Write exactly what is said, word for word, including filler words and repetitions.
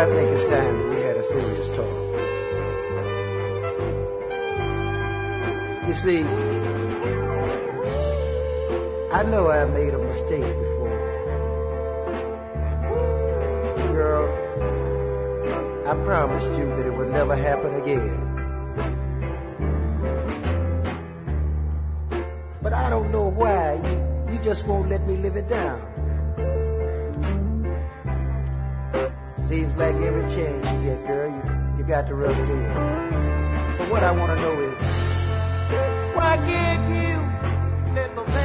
I think it's time that we had a serious talk. You see, I know I made a mistake before. Girl, I promised you that it would never happen again. But I don't know why you, you just won't let me live it down. Seems like every chance you get, girl, you, you got to rub it in. So what I want to know is, why can't you let the